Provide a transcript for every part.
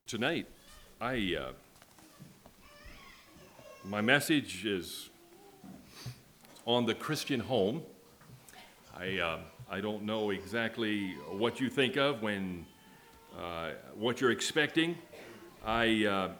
Tonight, my message is on the Christian home. I don't know exactly what you think of when what you're expecting. I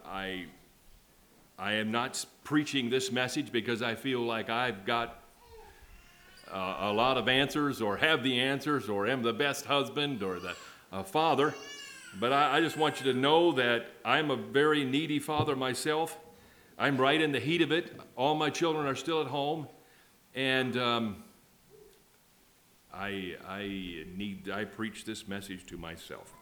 am not preaching this message because I feel like I've got a lot of answers, or have the answers, or am the best husband or the father. But I just want you to know that I'm a very needy father myself. I'm right in the heat of it. All my children are still at home, and I preach this message to myself.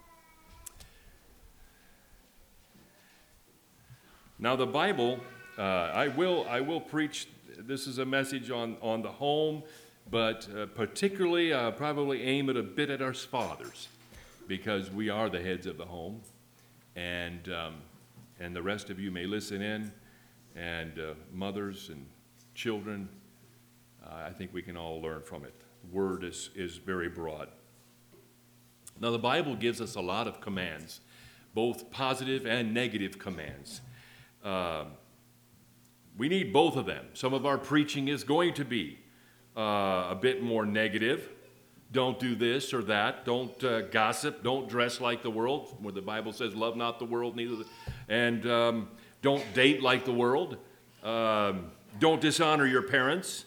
Now the Bible, I will preach. This is a message on the home, but particularly probably aim it a bit at us fathers, because we are the heads of the home, and the rest of you may listen in, and mothers and children. I think we can all learn from it. The word is very broad. Now the Bible gives us a lot of commands, both positive and negative commands. We need both of them. Some of our preaching is going to be a bit more negative. Don't do this or that. Don't gossip. Don't dress like the world, where the Bible says, love not the world, and don't date like the world. Don't dishonor your parents.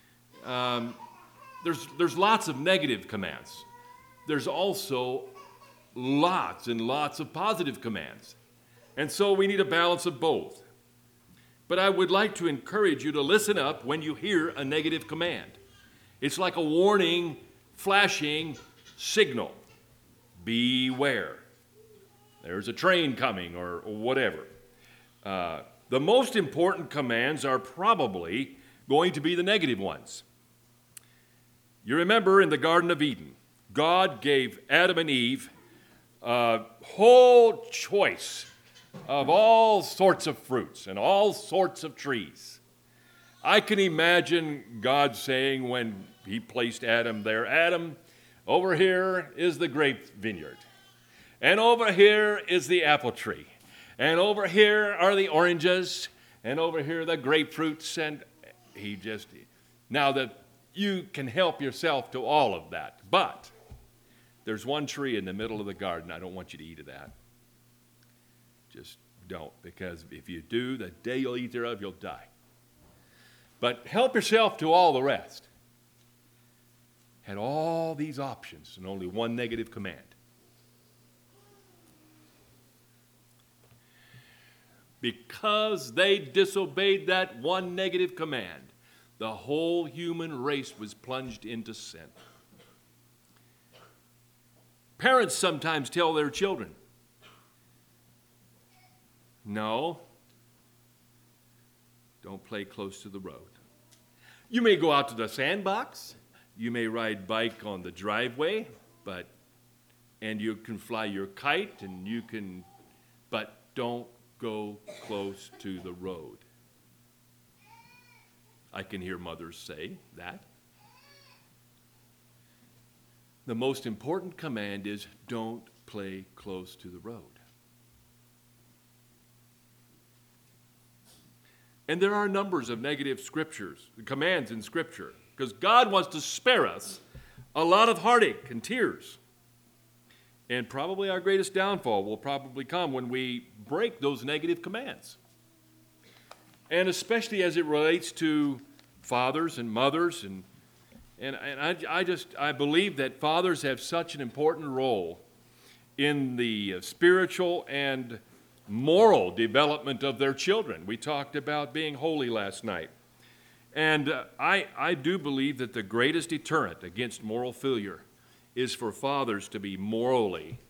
There's lots of negative commands. There's also lots and lots of positive commands. And so we need a balance of both. But I would like to encourage you to listen up when you hear a negative command. It's like a warning, flashing signal. Beware. There's a train coming, or whatever. The most important commands are probably going to be the negative ones. You remember in the Garden of Eden, God gave Adam and Eve a whole choice of all sorts of fruits and all sorts of trees. I can imagine God saying, when he placed Adam there, Adam, over here is the grape vineyard, and over here is the apple tree, and over here are the oranges, and over here the grapefruits, and now that you can help yourself to all of that, but there's one tree in the middle of the garden. I don't want you to eat of that. Just don't, because if you do, the day you'll eat thereof, you'll die. But help yourself to all the rest. Had all these options and only one negative command. Because they disobeyed that one negative command, the whole human race was plunged into sin. Parents sometimes tell their children, no, don't play close to the road. You may go out to the sandbox, you may ride bike on the driveway, and you can fly your kite, but don't go close to the road. I can hear mothers say that. The most important command is don't play close to the road. And there are numbers of negative scriptures, commands in Scripture, because God wants to spare us a lot of heartache and tears. And probably our greatest downfall will probably come when we break those negative commands. And especially as it relates to fathers and mothers, and I believe that fathers have such an important role in the spiritual and moral development of their children. We talked about being holy last night. And I do believe that the greatest deterrent against moral failure is for fathers to be morally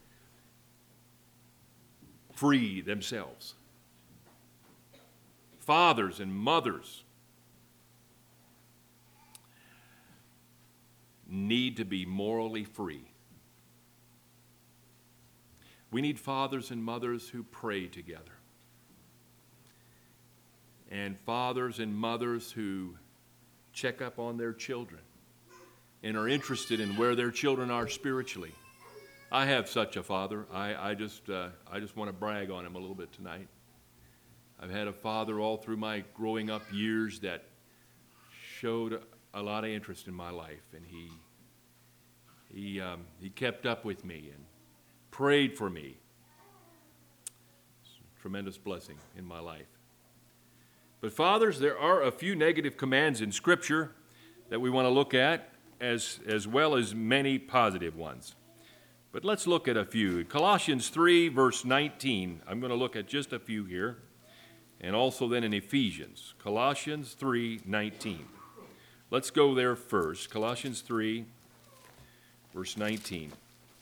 free themselves. Fathers and mothers need to be morally free. We need fathers and mothers who pray together, and fathers and mothers who check up on their children and are interested in where their children are spiritually. I have such a father. I just want to brag on him a little bit tonight. I've had a father all through my growing up years that showed a lot of interest in my life, and he kept up with me and prayed for me. It's a tremendous blessing in my life. But fathers, there are a few negative commands in Scripture that we want to look at, as well as many positive ones. But let's look at a few. Colossians 3, verse 19. I'm going to look at just a few here. And also then in Ephesians. Colossians 3, 19. Let's go there first. Colossians 3, verse 19.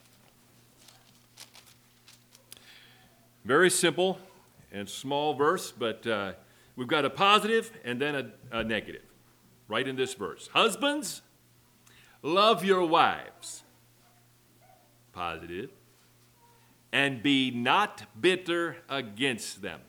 Very simple and small verse, but we've got a positive and then a negative right in this verse. Husbands, love your wives. Positive. And be not bitter against them.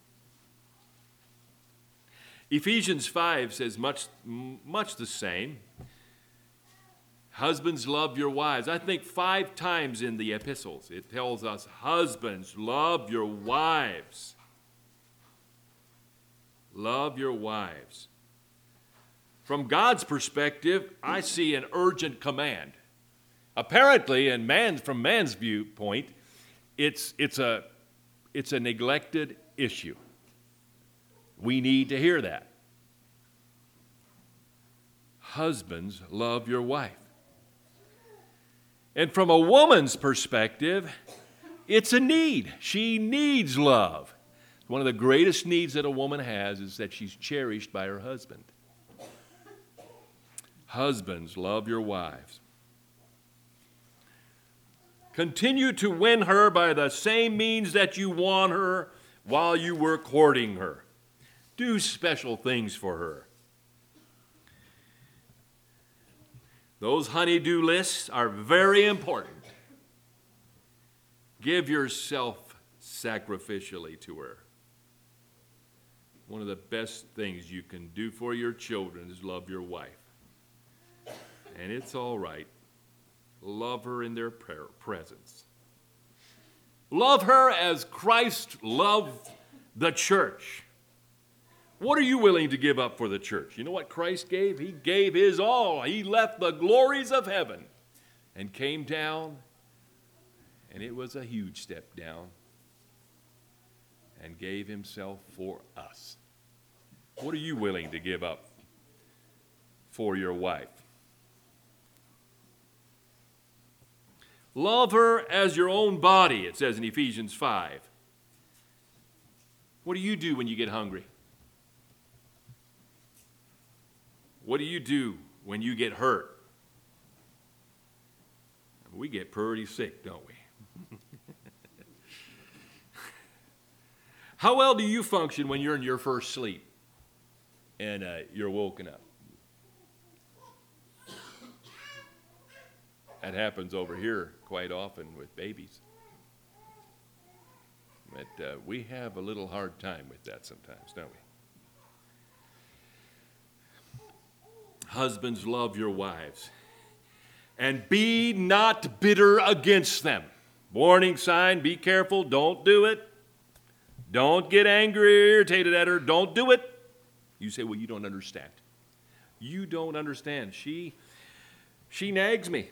Ephesians 5 says much the same. Husbands, love your wives. I think 5 times in the epistles it tells us, husbands, love your wives. Love your wives. From God's perspective, I see an urgent command. Apparently, from man's viewpoint, it's a neglected issue. We need to hear that. Husbands, love your wife. And from a woman's perspective, it's a need. She needs love. One of the greatest needs that a woman has is that she's cherished by her husband. Husbands, love your wives. Continue to win her by the same means that you won her while you were courting her. Do special things for her. Those honey-do lists are very important. Give yourself sacrificially to her. One of the best things you can do for your children is love your wife. And it's all right. Love her in their presence. Love her as Christ loved the church. What are you willing to give up for the church? You know what Christ gave? He gave his all. He left the glories of heaven and came down, and it was a huge step down, and gave himself for us. What are you willing to give up for your wife? Love her as your own body, it says in Ephesians 5. What do you do when you get hungry? What do you do when you get hurt? We get pretty sick, don't we? How well do you function when you're in your first sleep and you're woken up? That happens over here quite often with babies. But we have a little hard time with that sometimes, don't we? Husbands, love your wives, and be not bitter against them. Warning sign, be careful, don't do it. Don't get angry or irritated at her, don't do it. You say, well, you don't understand. You don't understand. She nags me.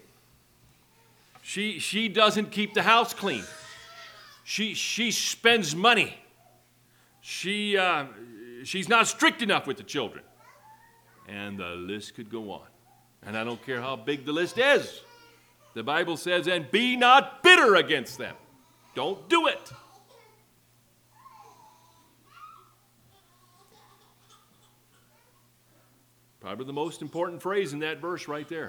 She doesn't keep the house clean. She spends money. She's not strict enough with the children. And the list could go on. And I don't care how big the list is. The Bible says, and be not bitter against them. Don't do it. Probably the most important phrase in that verse right there.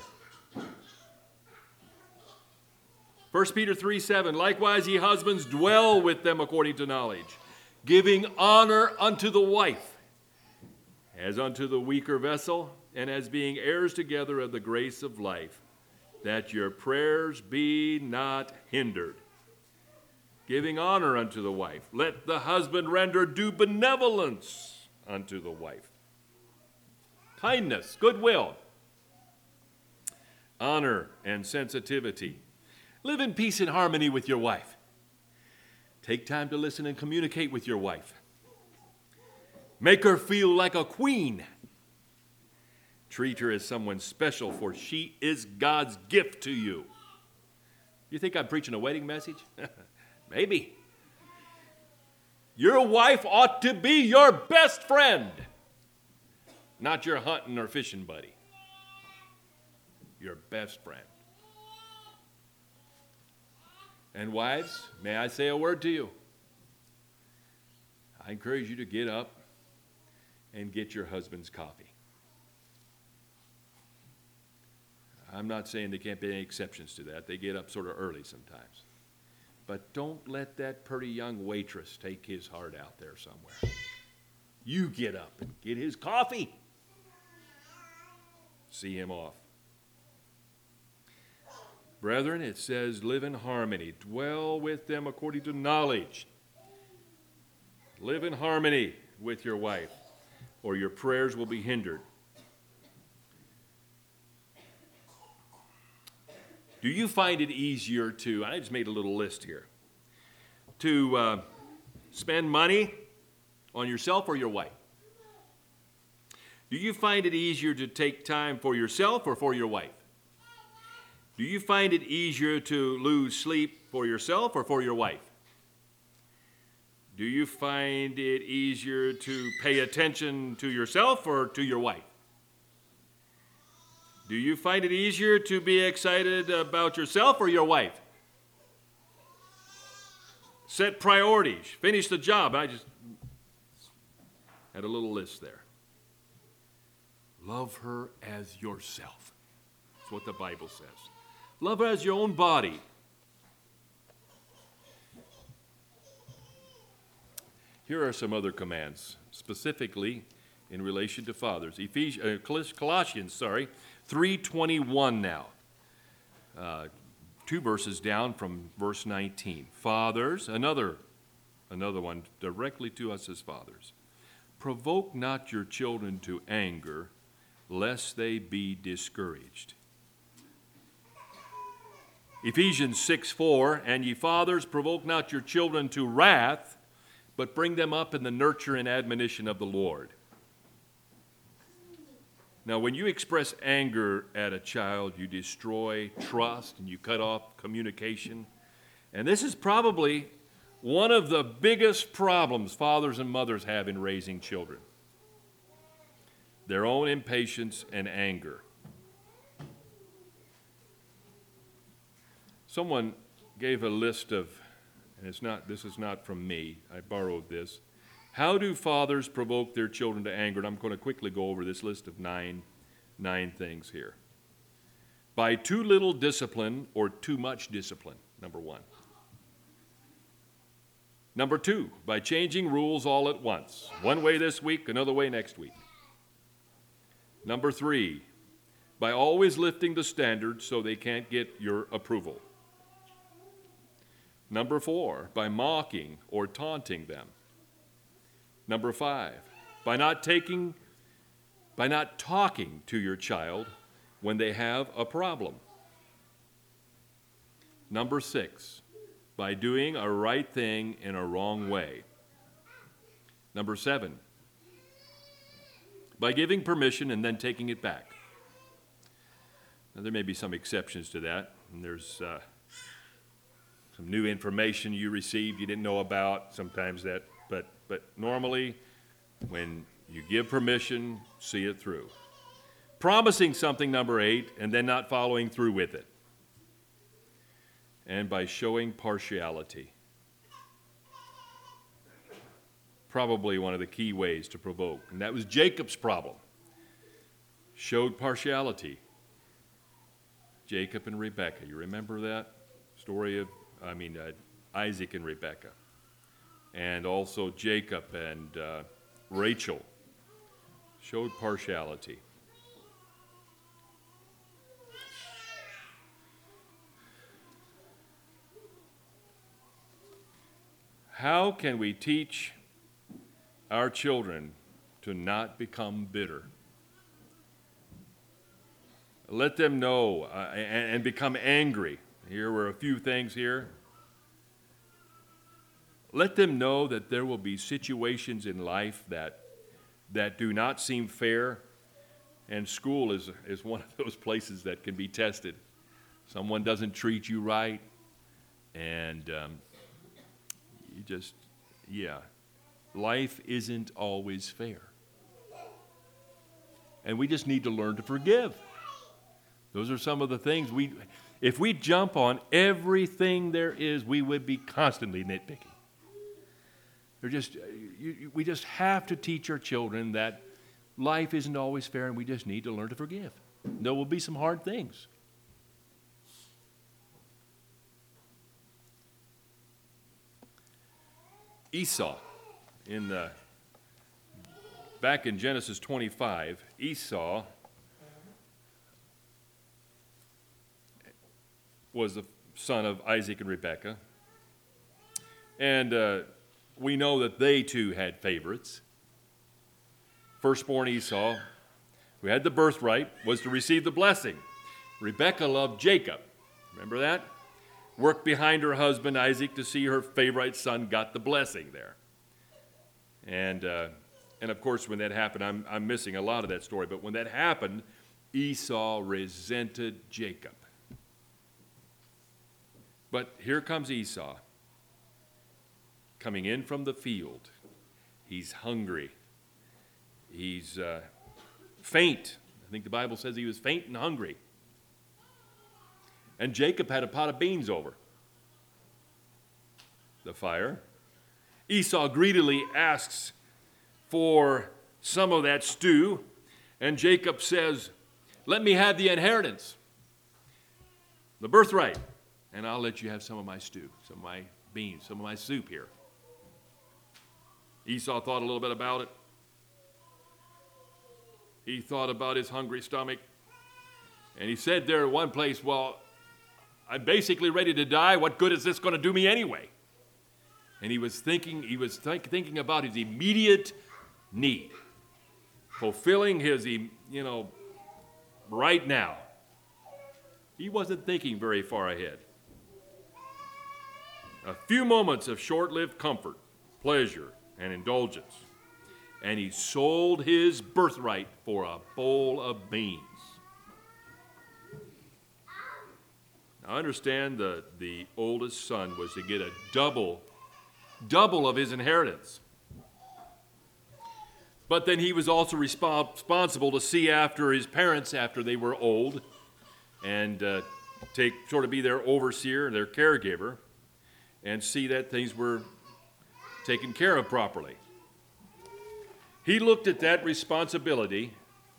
1 Peter 3:7, likewise ye husbands dwell with them according to knowledge, giving honor unto the wife, as unto the weaker vessel, and as being heirs together of the grace of life, that your prayers be not hindered. Giving honor unto the wife. Let the husband render due benevolence unto the wife. Kindness, goodwill, honor, and sensitivity. Live in peace and harmony with your wife. Take time to listen and communicate with your wife. Make her feel like a queen. Treat her as someone special, for she is God's gift to you. You think I'm preaching a wedding message? Maybe. Your wife ought to be your best friend, not your hunting or fishing buddy. Your best friend. And wives, may I say a word to you? I encourage you to get up and get your husband's coffee. I'm not saying there can't be any exceptions to that. They get up sort of early sometimes. But don't let that pretty young waitress take his heart out there somewhere. You get up and get his coffee. See him off. Brethren, it says, live in harmony. Dwell with them according to knowledge. Live in harmony with your wife, or your prayers will be hindered. Do you find it easier to, I just made a little list here, to spend money on yourself or your wife? Do you find it easier to take time for yourself or for your wife? Do you find it easier to lose sleep for yourself or for your wife? Do you find it easier to pay attention to yourself or to your wife? Do you find it easier to be excited about yourself or your wife? Set priorities. Finish the job. I just had a little list there. Love her as yourself. That's what the Bible says. Love her as your own body. Here are some other commands, specifically in relation to fathers. Colossians 3:21 now. 2 verses down from verse 19. Fathers, another one directly to us as fathers. Provoke not your children to anger, lest they be discouraged. Ephesians 6:4, and ye fathers, provoke not your children to wrath, but bring them up in the nurture and admonition of the Lord. Now, when you express anger at a child, you destroy trust and you cut off communication. And this is probably one of the biggest problems fathers and mothers have in raising children. Their own impatience and anger. Someone gave a list of, and this is not from me, I borrowed this. How do fathers provoke their children to anger? And I'm going to quickly go over this list of nine things here. By too little discipline or too much discipline, number one. Number two, by changing rules all at once. One way this week, another way next week. Number three, by always lifting the standard so they can't get your approval. Number four, by mocking or taunting them. Number five, by not talking to your child when they have a problem. Number six, by doing a right thing in a wrong way. Number seven, by giving permission and then taking it back. Now, there may be some exceptions to that, and there's some new information you received you didn't know about, sometimes that, but normally when you give permission, see it through. Promising something, number 8, and then not following through with it. And by showing partiality. Probably one of the key ways to provoke. And that was Jacob's problem. Showed partiality. Jacob and Rebekah, you remember that story of Isaac and Rebekah, and also Jacob and Rachel showed partiality. How can we teach our children to not become bitter? Let them know and become angry. Here were a few things here. Let them know that there will be situations in life that do not seem fair, and school is one of those places that can be tested. Someone doesn't treat you right, and life isn't always fair. And we just need to learn to forgive. Those are some of the things if we jump on everything there is, we would be constantly nitpicking. We just have to teach our children that life isn't always fair, and we just need to learn to forgive. There will be some hard things. Esau, back in Genesis 25, Esau was the son of Isaac and Rebekah. And we know that they too had favorites. Firstborn Esau, who had the birthright, was to receive the blessing. Rebekah loved Jacob. Remember that? Worked behind her husband Isaac to see her favorite son got the blessing there. And of course, when that happened, I'm missing a lot of that story, but when that happened, Esau resented Jacob. But here comes Esau, coming in from the field. He's hungry. He's faint. I think the Bible says he was faint and hungry. And Jacob had a pot of beans over the fire. Esau greedily asks for some of that stew, and Jacob says, "Let me have the inheritance, the birthright, and I'll let you have some of my stew, some of my beans, some of my soup here." Esau thought a little bit about it. He thought about his hungry stomach, and he said there at one place, "Well, I'm basically ready to die. What good is this going to do me anyway?" And he was thinking about his immediate need, fulfilling his, right now. He wasn't thinking very far ahead. A few moments of short-lived comfort, pleasure, and indulgence, and he sold his birthright for a bowl of beans. Now understand the oldest son was to get a double of his inheritance. But then he was also responsible to see after his parents after they were old, and be their overseer, their caregiver, and see that things were taken care of properly. He looked at that responsibility,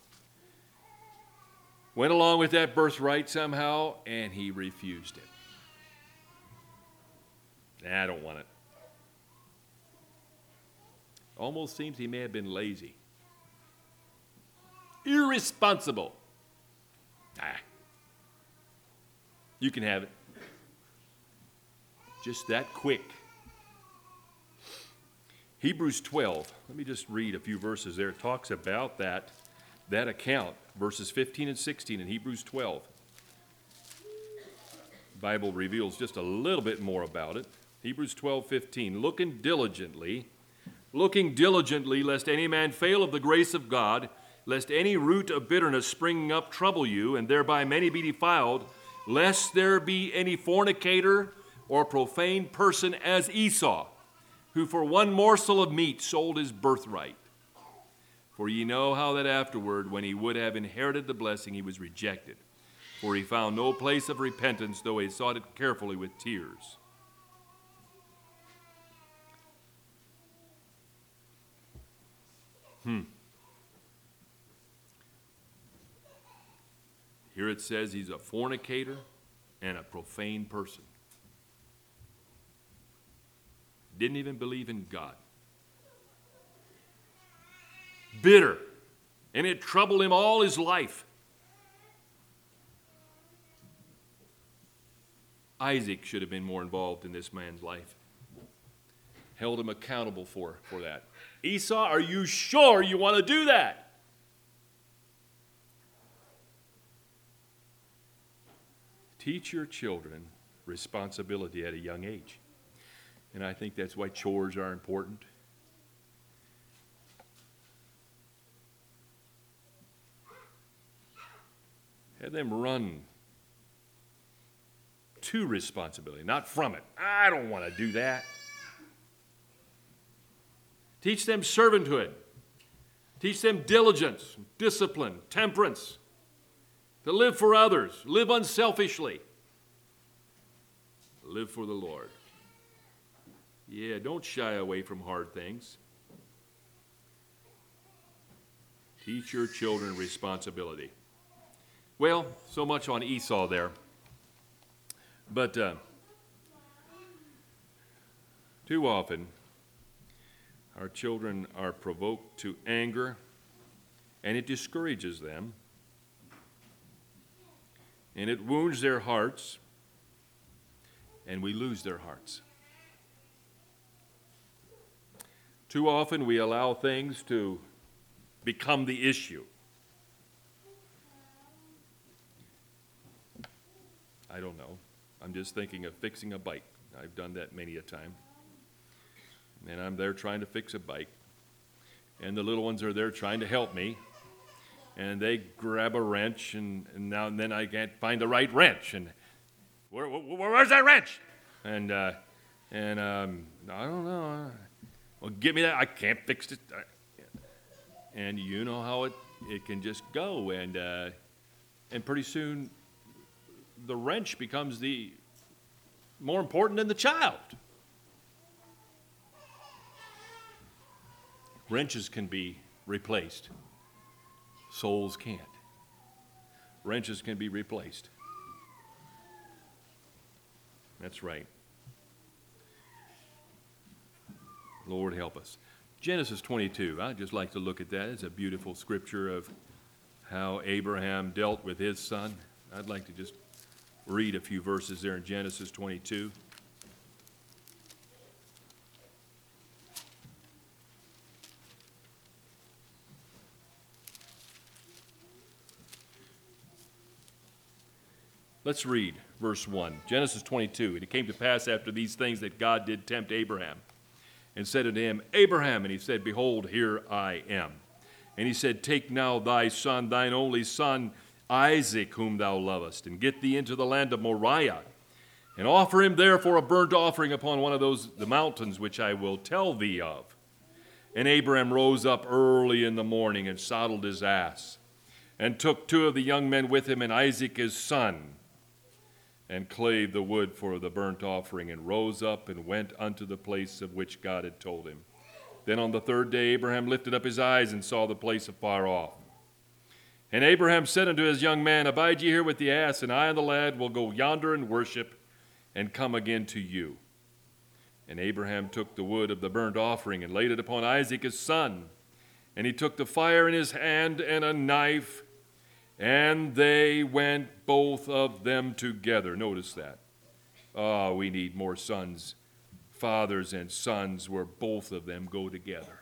went along with that birthright somehow, and he refused it. I don't want it. Almost seems he may have been lazy. Irresponsible. You can have it. Just that quick. Hebrews 12. Let me just read a few verses there. It talks about that account. Verses 15 and 16 in Hebrews 12. The Bible reveals just a little bit more about it. Hebrews 12:15. Looking diligently, lest any man fail of the grace of God, lest any root of bitterness springing up trouble you, and thereby many be defiled, lest there be any fornicator or profane person as Esau, who for one morsel of meat sold his birthright. For ye know how that afterward, when he would have inherited the blessing, he was rejected. For he found no place of repentance, though he sought it carefully with tears. Here it says he's a fornicator and a profane person. Didn't even believe in God. Bitter. And it troubled him all his life. Isaac should have been more involved in this man's life. Held him accountable for that. Esau, are you sure you want to do that? Teach your children responsibility at a young age. And I think that's why chores are important. Have them run to responsibility, not from it. I don't want to do that. Teach them servanthood. Teach them diligence, discipline, temperance, to live for others, live unselfishly, live for the Lord. Yeah, don't shy away from hard things. Teach your children responsibility. Well, so much on Esau there. But too often, our children are provoked to anger, and it discourages them, and it wounds their hearts, and we lose their hearts. Too often, we allow things to become the issue. I don't know. I'm just thinking of fixing a bike. I've done that many a time. And I'm there trying to fix a bike. And the little ones are there trying to help me. And they grab a wrench, and then I can't find the right wrench. And where's that wrench? And I don't know. Well, give me that. I can't fix it. And you know how it can just go. And pretty soon, the wrench becomes more important than the child. Wrenches can be replaced. Souls can't. Wrenches can be replaced. That's right. Lord help us. Genesis 22, I'd just like to look at that. It's a beautiful scripture of how Abraham dealt with his son. I'd like to just read a few verses there in Genesis 22. Let's read verse 1. Genesis 22. And it came to pass after these things that God did tempt Abraham, and said unto him, Abraham. And he said, Behold, here I am. And he said, Take now thy son, thine only son, Isaac, whom thou lovest, and get thee into the land of Moriah, and offer him there for a burnt offering upon one of the mountains which I will tell thee of. And Abraham rose up early in the morning, and saddled his ass, and took 2 of the young men with him, and Isaac his son, and clave the wood for the burnt offering, and rose up and went unto the place of which God had told him. Then on the 3rd day Abraham lifted up his eyes and saw the place afar off. And Abraham said unto his young man, Abide ye here with the ass, and I and the lad will go yonder and worship, and come again to you. And Abraham took the wood of the burnt offering, and laid it upon Isaac his son. And he took the fire in his hand and a knife, and they went both of them together. Notice that. Oh, we need more sons, fathers and sons, where both of them go together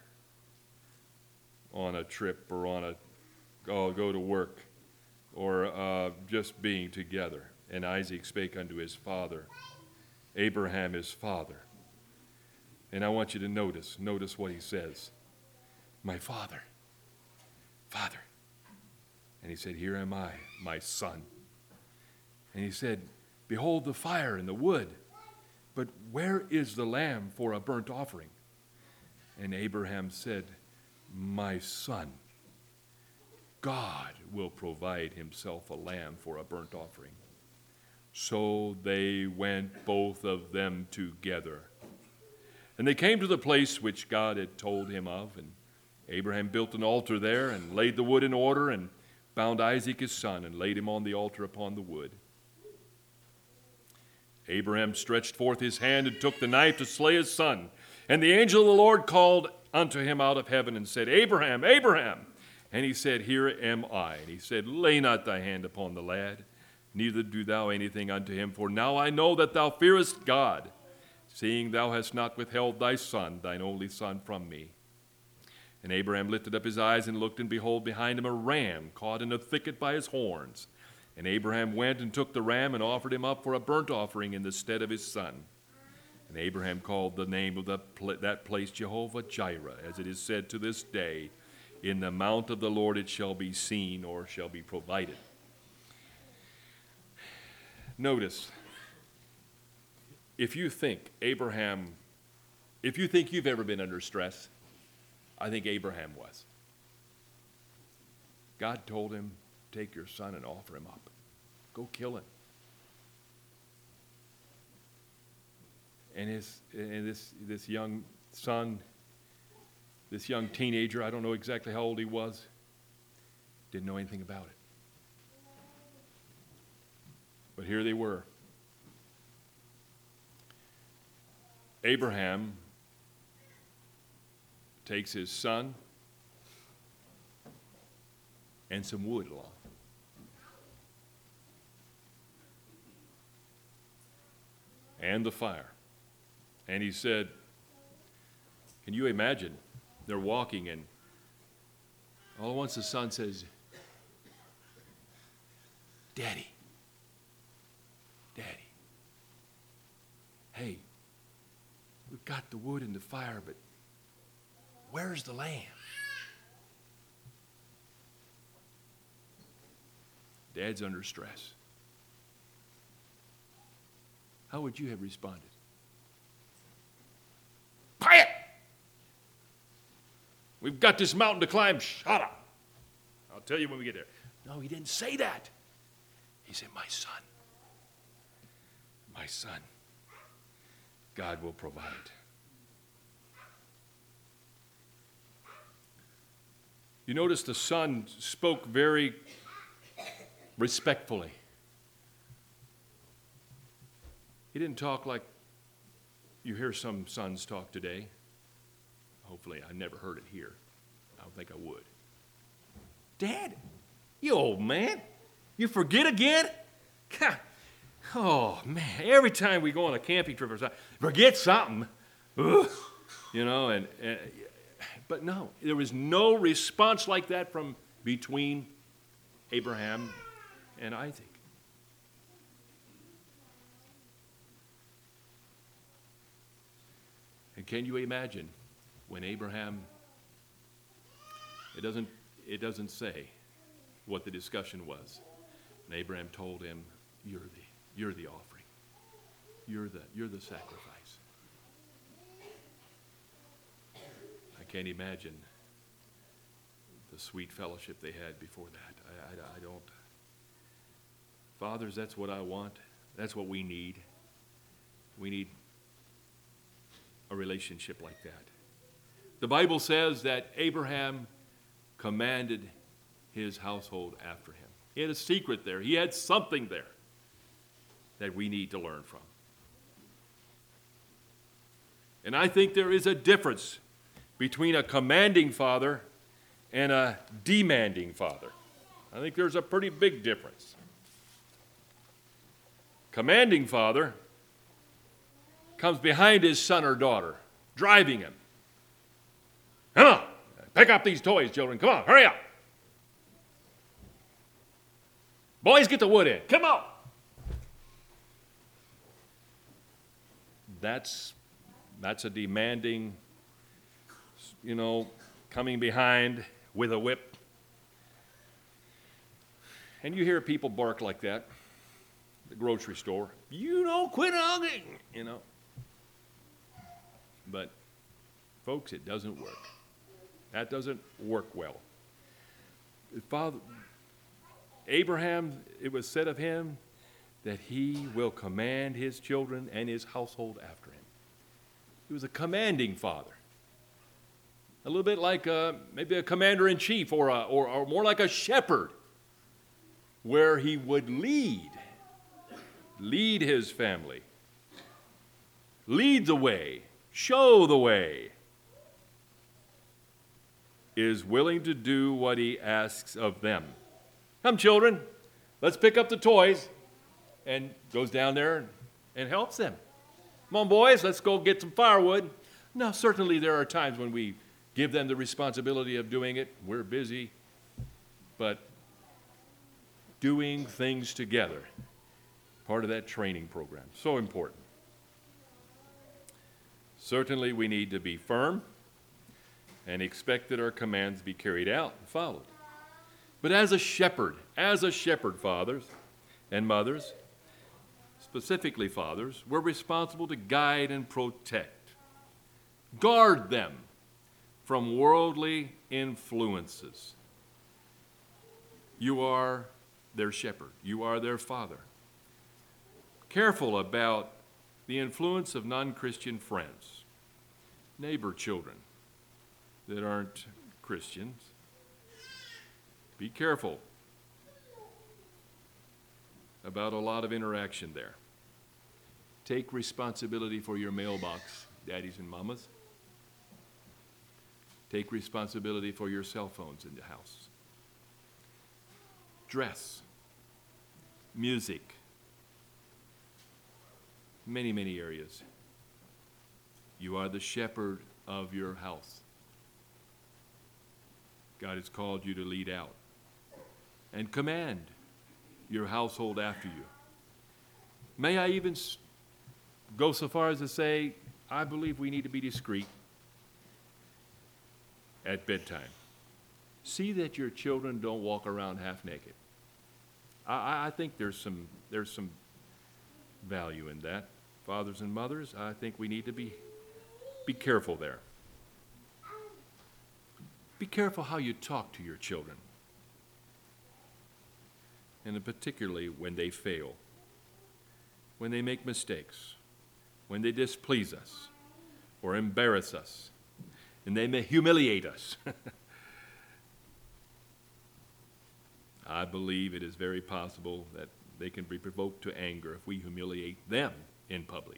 on a trip, or go to work, or just being together. And Isaac spake unto his father, Abraham his father. And I want you to notice what he says. My father, Father. And he said, Here am I, my son. And he said, Behold the fire and the wood, but where is the lamb for a burnt offering? And Abraham said, My son, God will provide himself a lamb for a burnt offering. So they went both of them together. And they came to the place which God had told him of, and Abraham built an altar there, and laid the wood in order, and bound Isaac his son, and laid him on the altar upon the wood. Abraham stretched forth his hand, and took the knife to slay his son. And the angel of the Lord called unto him out of heaven, and said, Abraham, Abraham. And he said, Here am I. And he said, Lay not thy hand upon the lad, neither do thou anything unto him. For now I know that thou fearest God, seeing thou hast not withheld thy son, thine only son, from me. And Abraham lifted up his eyes and looked, and behold, behind him a ram caught in a thicket by his horns. And Abraham went and took the ram and offered him up for a burnt offering in the stead of his son. And Abraham called the name of that place Jehovah Jireh, as it is said to this day, in the mount of the Lord it shall be seen, or shall be provided. Notice, if you think you've ever been under stress, I think Abraham was. God told him, take your son and offer him up. Go kill him. And this young son, this young teenager, I don't know exactly how old he was, didn't know anything about it. But here they were. Abraham takes his son and some wood along. And the fire. And he said, can you imagine? They're walking, and all at once the son says, Daddy, hey, we've got the wood and the fire, but where's the lamb? Dad's under stress. How would you have responded? Quiet! We've got this mountain to climb. Shut up. I'll tell you when we get there. No, he didn't say that. He said, my son, God will provide. You notice the son spoke very respectfully. He didn't talk like you hear some sons talk today. Hopefully, I never heard it here. I don't think I would. Dad, you old man, you forget again? God. Oh, man, every time we go on a camping trip or something, forget something. Ugh. You know, but no, there was no response like that from between Abraham and Isaac. And can you imagine when Abraham, it doesn't say what the discussion was. And Abraham told him, you're the offering. You're the sacrifice. I can't imagine the sweet fellowship they had before that. I don't. Fathers, that's what I want. That's what we need. We need a relationship like that. The Bible says that Abraham commanded his household after him. He had a secret there. He had something there that we need to learn from. And I think there is a difference between a commanding father and a demanding father. I think there's a pretty big difference. Commanding father comes behind his son or daughter, driving him. Come on, pick up these toys, children. Come on, hurry up. Boys, get the wood in. Come on. That's a demanding, coming behind with a whip. And you hear people bark like that at the grocery store. You don't quit hugging, But, folks, it doesn't work. That doesn't work well. Father Abraham, it was said of him that he will command his children and his household after him. He was a commanding father. A little bit like maybe a commander-in-chief or more like a shepherd, where he would lead his family, lead the way, show the way, is willing to do what he asks of them. Come, children, let's pick up the toys, and goes down there and helps them. Come on, boys, let's go get some firewood. Now, certainly there are times when we give them the responsibility of doing it. We're busy, but doing things together. Part of that training program. So important. Certainly we need to be firm and expect that our commands be carried out and followed. But as a shepherd, fathers and mothers, specifically fathers, we're responsible to guide and protect. Guard them from worldly influences. You are their shepherd. You are their father. Careful about the influence of non-Christian friends, neighbor children that aren't Christians. Be careful about a lot of interaction there. Take responsibility for your mailbox, daddies and mamas. Take responsibility for your cell phones in the house. Dress, music, many, many areas. You are the shepherd of your house. God has called you to lead out and command your household after you. May I even go so far as to say, I believe we need to be discreet at bedtime. See that your children don't walk around half naked. I think there's some value in that. Fathers and mothers, I think we need to be careful there. Be careful how you talk to your children, and particularly when they fail, when they make mistakes, when they displease us or embarrass us, and they may humiliate us. I believe it is very possible that they can be provoked to anger if we humiliate them in public.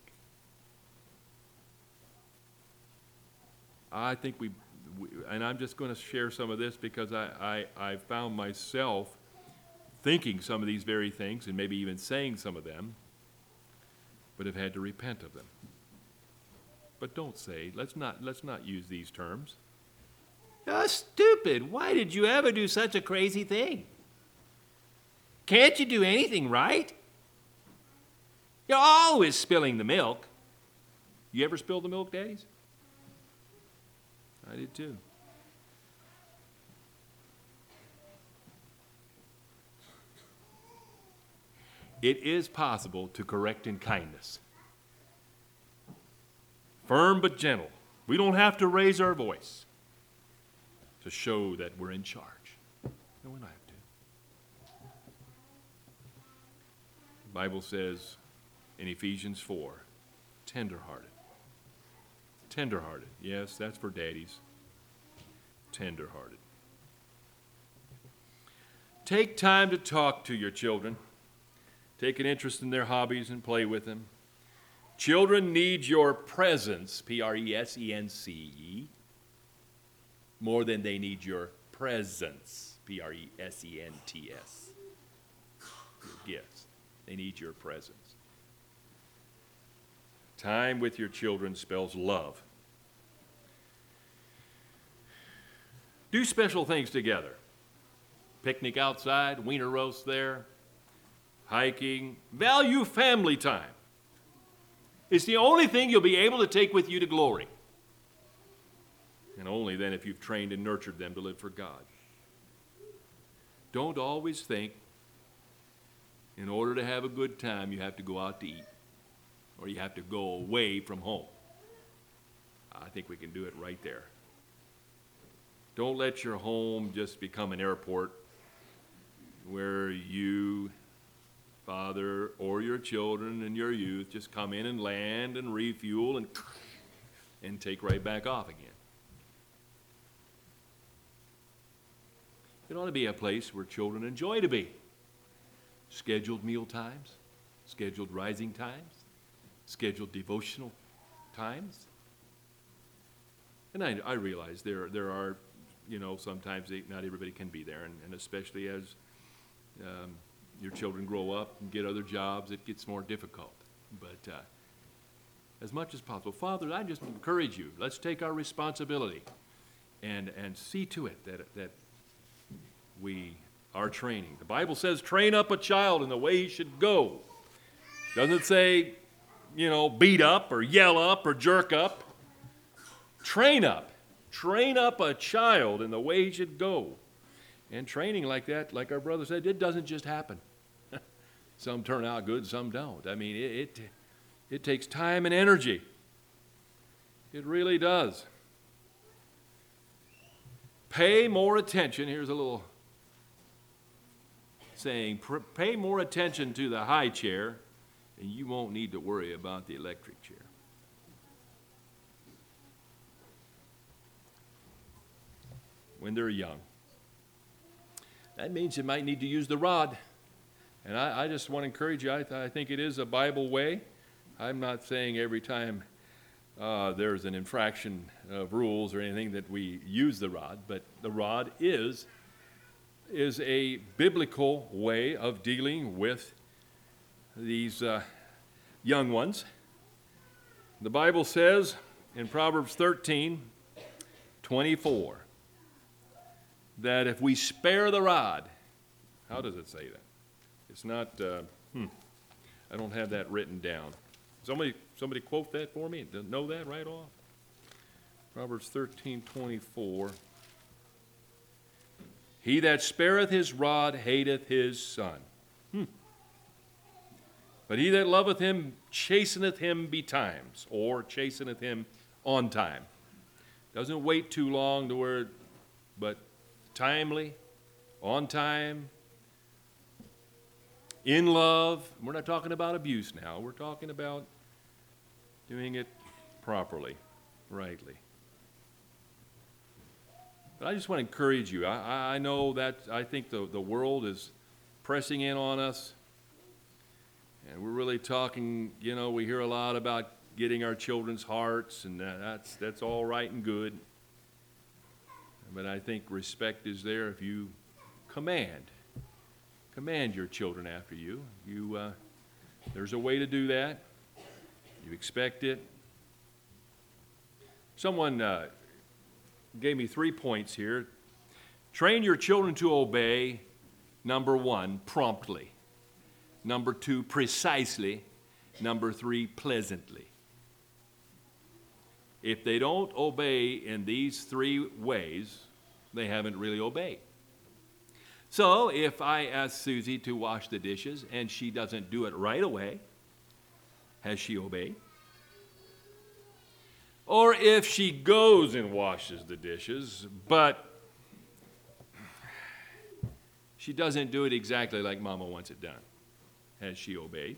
I think and I'm just going to share some of this because I found myself thinking some of these very things and maybe even saying some of them, but have had to repent of them. But don't say, let's not use these terms. Oh, stupid. Why did you ever do such a crazy thing? Can't you do anything right? You're always spilling the milk. You ever spill the milk, daddies? I did too. It is possible to correct in kindness. Firm but gentle. We don't have to raise our voice to show that we're in charge. No, we don't have to. The Bible says in Ephesians 4, tenderhearted. Tenderhearted. Yes, that's for daddies. Tenderhearted. Take time to talk to your children. Take an interest in their hobbies and play with them. Children need your presence, P-R-E-S-E-N-C-E, more than they need your presence, P-R-E-S-E-N-T-S. Your gifts. They need your presence. Time with your children spells love. Do special things together. Picnic outside, wiener roast there, hiking. Value family time. It's the only thing you'll be able to take with you to glory. And only then if you've trained and nurtured them to live for God. Don't always think in order to have a good time you have to go out to eat or you have to go away from home. I think we can do it right there. Don't let your home just become an airport where you, father, or your children and your youth just come in and land and refuel and take right back off again. It ought to be a place where children enjoy to be. Scheduled meal times, scheduled rising times, scheduled devotional times. And I realize there are, sometimes not everybody can be there, and especially as your children grow up and get other jobs, it gets more difficult. But as much as possible, Father, I just encourage you, let's take our responsibility and see to it that we our training. The Bible says, train up a child in the way he should go. Doesn't say, beat up or yell up or jerk up. Train up. Train up a child in the way he should go. And training like that, like our brother said, it doesn't just happen. Some turn out good, some don't. I mean, it takes time and energy. It really does. Pay more attention. Here's a little saying, pay more attention to the high chair, and you won't need to worry about the electric chair. When they're young. That means you might need to use the rod. And I just want to encourage you, I think it is a Bible way. I'm not saying every time there's an infraction of rules or anything that we use the rod, but the rod is a biblical way of dealing with these young ones. The Bible says in Proverbs 13:24 that if we spare the rod, how does it say that? It's not, I don't have that written down. Somebody quote that for me? Know that right off? Proverbs 13:24. He that spareth his rod hateth his son. But he that loveth him chasteneth him betimes, or chasteneth him on time. Doesn't wait too long to where, but timely, on time, in love. We're not talking about abuse now. We're talking about doing it properly, rightly. But I just want to encourage you. I know that I think the world is pressing in on us. And we're really talking, we hear a lot about getting our children's hearts, and that's all right and good. But I think respect is there if you command your children after you. There's a way to do that. You expect it. Someone gave me 3 points here. Train your children to obey, number 1, promptly. Number 2, precisely. Number 3, pleasantly. If they don't obey in these 3 ways, they haven't really obeyed. So if I ask Susie to wash the dishes and she doesn't do it right away, has she obeyed? Or if she goes and washes the dishes, but she doesn't do it exactly like Mama wants it done, has she obeyed?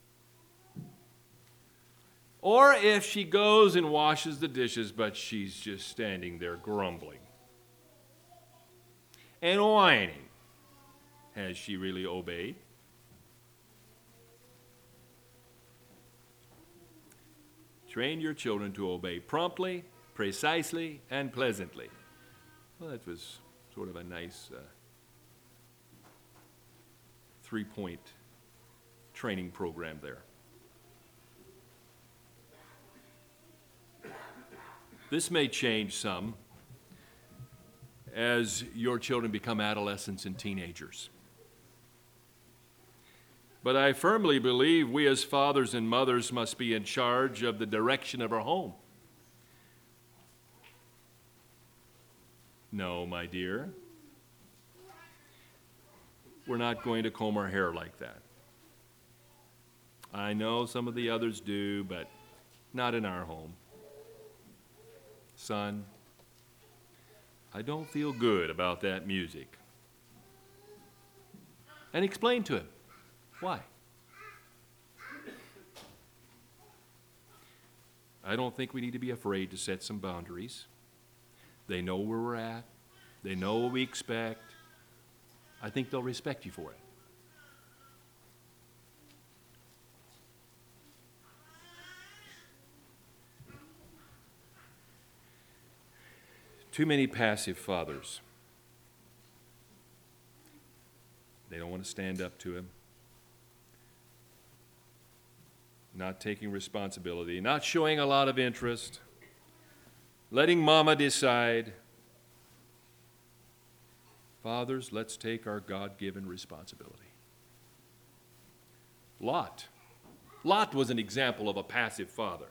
Or if she goes and washes the dishes, but she's just standing there grumbling and whining, has she really obeyed? Train your children to obey promptly, precisely, and pleasantly. Well, that was sort of a nice 3-point training program there. This may change some as your children become adolescents and teenagers. But I firmly believe we as fathers and mothers must be in charge of the direction of our home. No, my dear, we're not going to comb our hair like that. I know some of the others do, but not in our home. Son, I don't feel good about that music. And explain to him why. I don't think we need to be afraid to set some boundaries. They know where we're at. They know what we expect. I think they'll respect you for it. Too many passive fathers. They don't want to stand up to him. Not taking responsibility, not showing a lot of interest, letting mama decide. Fathers, let's take our God-given responsibility. Lot. Lot was an example of a passive father.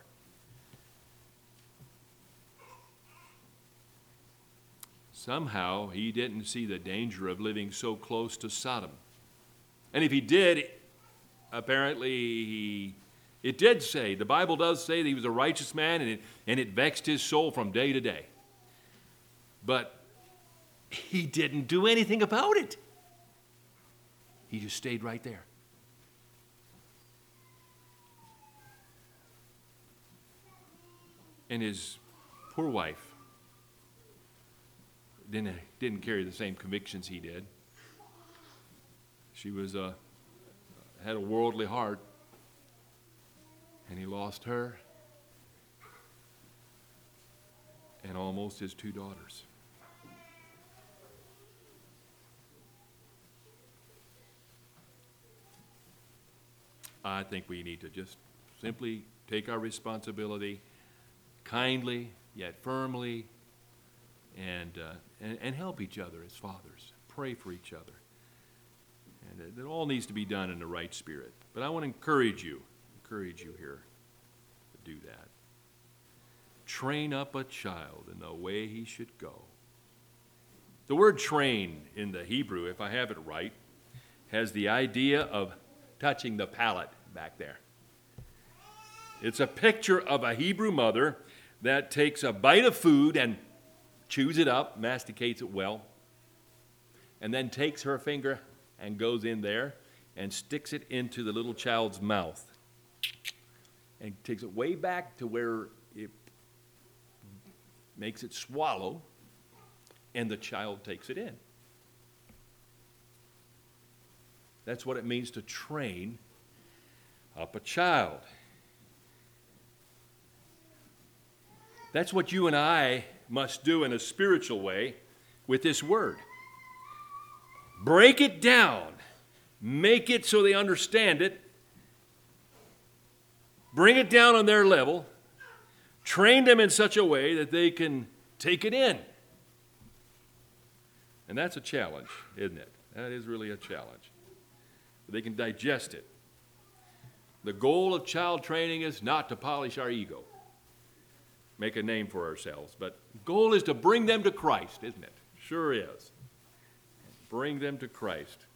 Somehow, he didn't see the danger of living so close to Sodom. And if he did, apparently it did say, the Bible does say that he was a righteous man, and it vexed his soul from day to day. But he didn't do anything about it. He just stayed right there. And his poor wife didn't carry the same convictions he did. She had a worldly heart, and he lost her and almost his 2 daughters. I think we need to just simply take our responsibility kindly yet firmly and help each other as fathers. Pray for each other. And it all needs to be done in the right spirit. But I want to encourage you here to do that. Train up a child in the way he should go. The word train in the Hebrew, if I have it right, has the idea of touching the palate back there. It's a picture of a Hebrew mother that takes a bite of food and chews it up, masticates it well, and then takes her finger and goes in there and sticks it into the little child's mouth and takes it way back to where it makes it swallow, and the child takes it in. That's what it means to train up a child. That's what you and I must do in a spiritual way with this word. Break it down. Make it so they understand it. Bring it down on their level. Train them in such a way that they can take it in. And that's a challenge, isn't it? That is really a challenge. They can digest it. The goal of child training is not to polish our ego, make a name for ourselves, but the goal is to bring them to Christ, isn't it? Sure is. Bring them to Christ.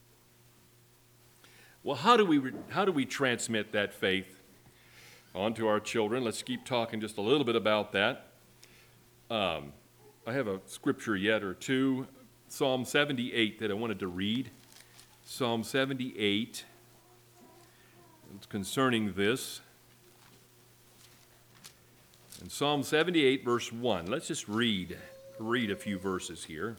Well, how do we transmit that faith onto our children? Let's keep talking just a little bit about that. I have a scripture yet or two, Psalm 78, that I wanted to read. Psalm 78, it's concerning this. In Psalm 78, verse 1, let's just read a few verses here.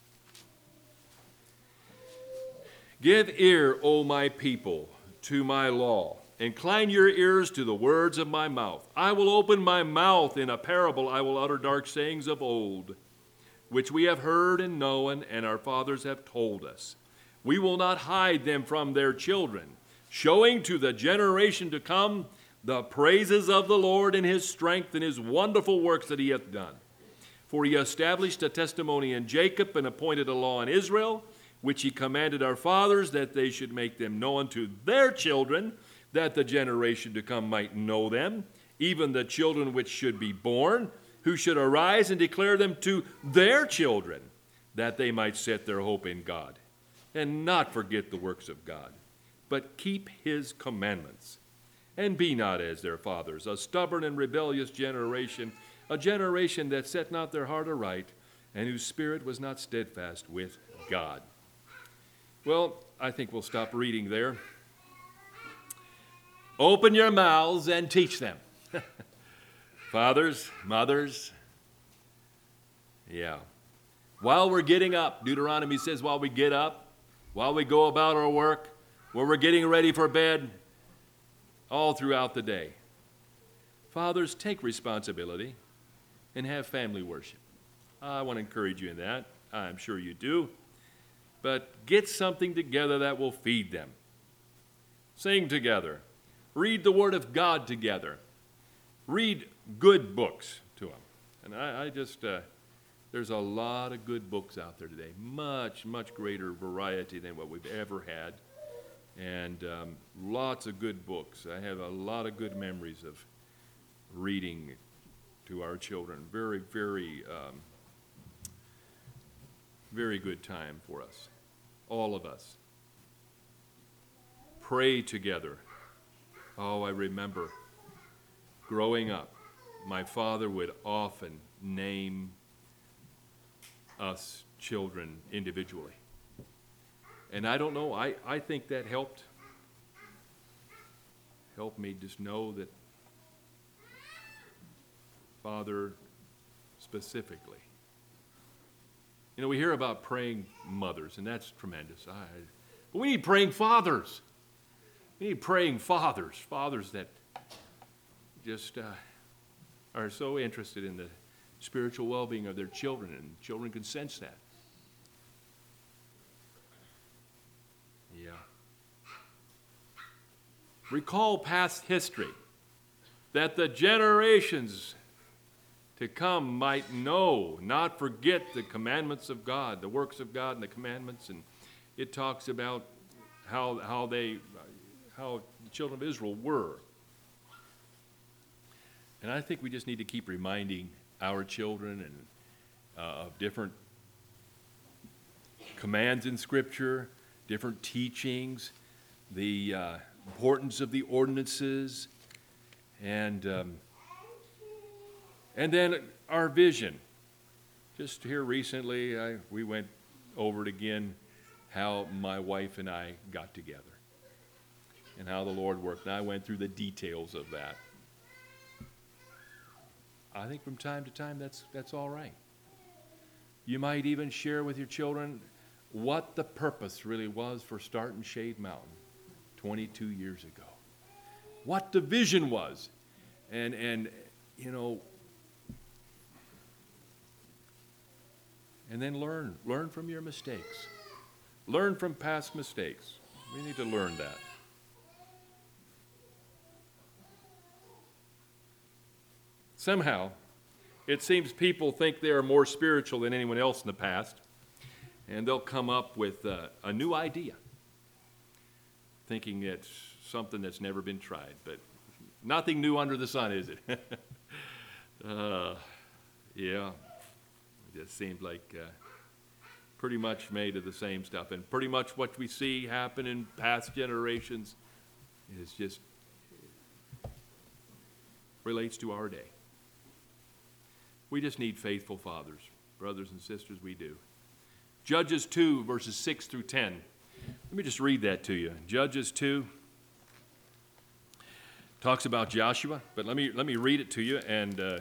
Give ear, O my people, to my law. Incline your ears to the words of my mouth. I will open my mouth in a parable. I will utter dark sayings of old, which we have heard and known, and our fathers have told us. We will not hide them from their children, showing to the generation to come the praises of the Lord and his strength and his wonderful works that he hath done. For he established a testimony in Jacob and appointed a law in Israel, which he commanded our fathers, that they should make them known to their children, that the generation to come might know them, even the children which should be born, who should arise and declare them to their children, that they might set their hope in God, and not forget the works of God, but keep his commandments. And be not as their fathers, a stubborn and rebellious generation, a generation that set not their heart aright, and whose spirit was not steadfast with God. Well, I think we'll stop reading there. Open your mouths and teach them. Fathers, mothers, yeah. While we're getting up, Deuteronomy says while we get up, while we go about our work, while we're getting ready for bed, all throughout the day. Fathers, take responsibility and have family worship. I want to encourage you in that. I'm sure you do. But get something together that will feed them. Sing together. Read the Word of God together. Read good books to them. And I just There's a lot of good books out there today, much, much greater variety than what we've ever had, and lots of good books. I have a lot of good memories of reading to our children. Very, very, very good time for us, all of us. Pray together. Oh, I remember growing up, my father would often name us children individually. And I don't know, I think that helped me just know that Father specifically. You know, we hear about praying mothers, and that's tremendous. But we need praying fathers. We need praying fathers, fathers that just are so interested in the spiritual well-being of their children, and children can sense that. Yeah. Recall past history, that the generations to come might know, not forget the commandments of God, the works of God and the commandments. And it talks about how the children of Israel were. And I think we just need to keep reminding our children and of different commands in Scripture, different teachings, the importance of the ordinances, and then our vision. Just here recently, we went over it again, how my wife and I got together and how the Lord worked. And I went through the details of that. I think from time to time that's all right. You might even share with your children what the purpose really was for starting Shade Mountain 22 years ago. What the vision was. And you know, and then learn from your mistakes. Learn from past mistakes. We need to learn that. Somehow, it seems people think they are more spiritual than anyone else in the past, and they'll come up with a new idea, thinking it's something that's never been tried. But nothing new under the sun, is it? Yeah, it just seems like pretty much made of the same stuff, and pretty much what we see happen in past generations is just relates to our day. We just need faithful fathers, brothers and sisters, we do. Judges 2, verses 6 through 10. Let me just read that to you. Judges 2 talks about Joshua, but let me read it to you. And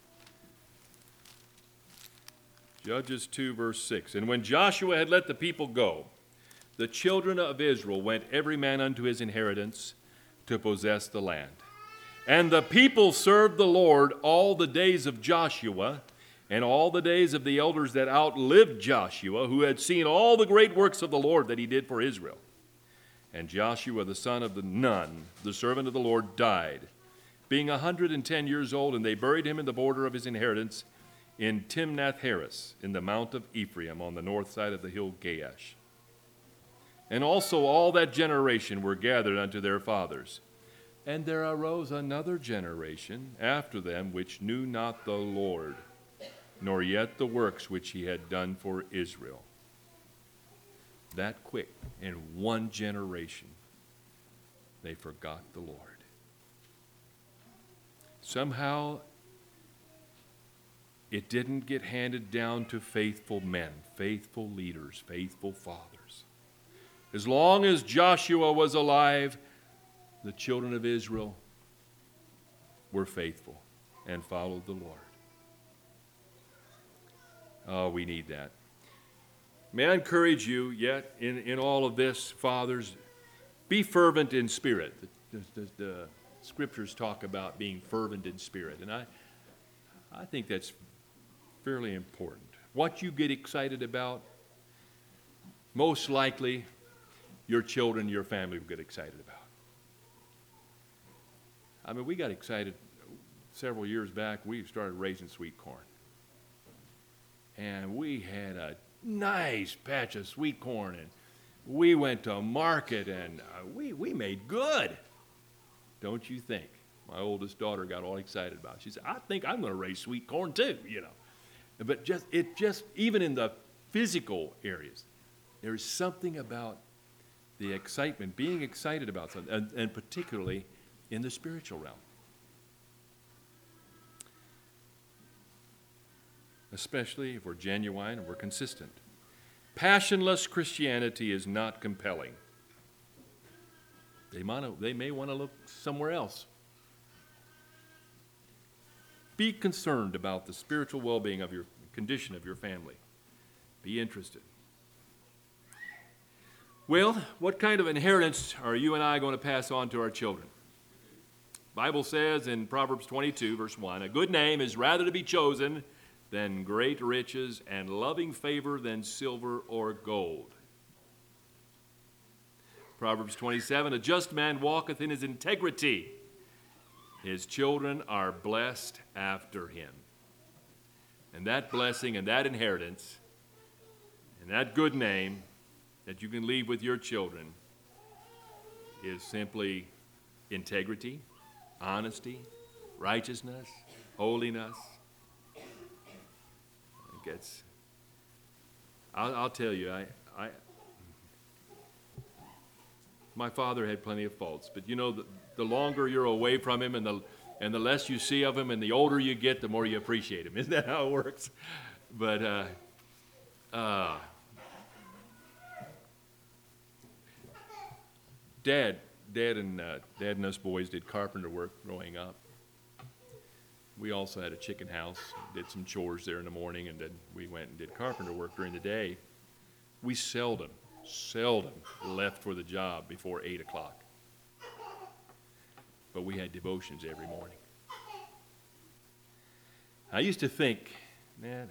Judges 2, verse 6. And when Joshua had let the people go, the children of Israel went every man unto his inheritance to possess the land. And the people served the Lord all the days of Joshua and all the days of the elders that outlived Joshua, who had seen all the great works of the Lord that he did for Israel. And Joshua the son of Nun, the servant of the Lord, died, being 110 years old, and they buried him in the border of his inheritance in Timnath-Heres, in the mount of Ephraim, on the north side of the hill Gaash. And also all that generation were gathered unto their fathers. And there arose another generation after them which knew not the Lord, nor yet the works which he had done for Israel. That quick, in one generation, they forgot the Lord. Somehow, it didn't get handed down to faithful men, faithful leaders, faithful fathers. As long as Joshua was alive, the children of Israel were faithful and followed the Lord. Oh, we need that. May I encourage you, yet, in all of this, fathers, be fervent in spirit. The scriptures talk about being fervent in spirit, and I think that's fairly important. What you get excited about, most likely your children, your family will get excited about. I mean, we got excited several years back. We started raising sweet corn. and we had a nice patch of sweet corn, and we went to market, and we made good. Don't you think? My oldest daughter got all excited about it. She said, I think I'm going to raise sweet corn too, you know. But even in the physical areas, there's something about the excitement, being excited about something, and particularly in the spiritual realm. Especially if we're genuine and we're consistent. Passionless Christianity is not compelling. They may want to look somewhere else. Be concerned about the spiritual well-being of your condition of your family. Be interested. Well, what kind of inheritance are you and I going to pass on to our children? The Bible says in Proverbs 22, verse 1, a good name is rather to be chosen than great riches, and loving favor than silver or gold. Proverbs 27, a just man walketh in his integrity. His children are blessed after him. And that blessing and that inheritance and that good name that you can leave with your children is simply integrity, honesty, righteousness, holiness. I'll tell you, my father had plenty of faults, but you know, the longer you're away from him and the less you see of him and the older you get, the more you appreciate him. Isn't that how it works? But Dad and us boys did carpenter work growing up. We also had a chicken house, did some chores there in the morning, and then we went and did carpenter work during the day. We seldom left for the job before 8 o'clock. But we had devotions every morning. I used to think, man,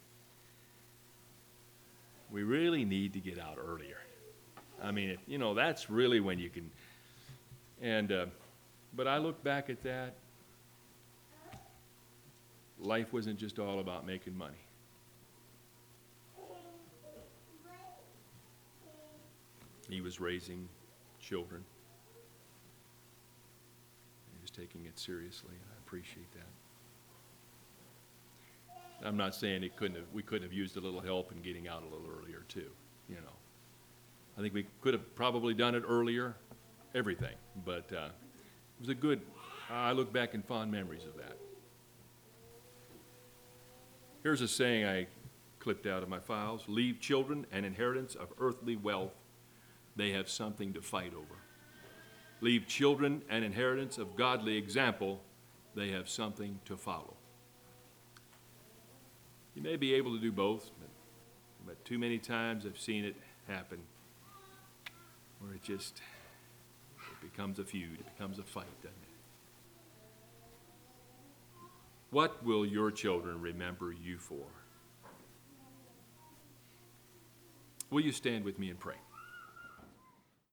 we really need to get out earlier. I mean, that's really when you can. But I look back at that. Life wasn't just all about making money. He was raising children. He was taking it seriously, and I appreciate that. I'm not saying we couldn't have used a little help in getting out a little earlier too, I think we could have probably done it earlier, everything, but it was I look back in fond memories of that. Here's a saying I clipped out of my files. Leave children an inheritance of earthly wealth. They have something to fight over. Leave children an inheritance of godly example. They have something to follow. You may be able to do both, but too many times I've seen it happen where it becomes a feud, it becomes a fight, doesn't it? What will your children remember you for? Will you stand with me and pray?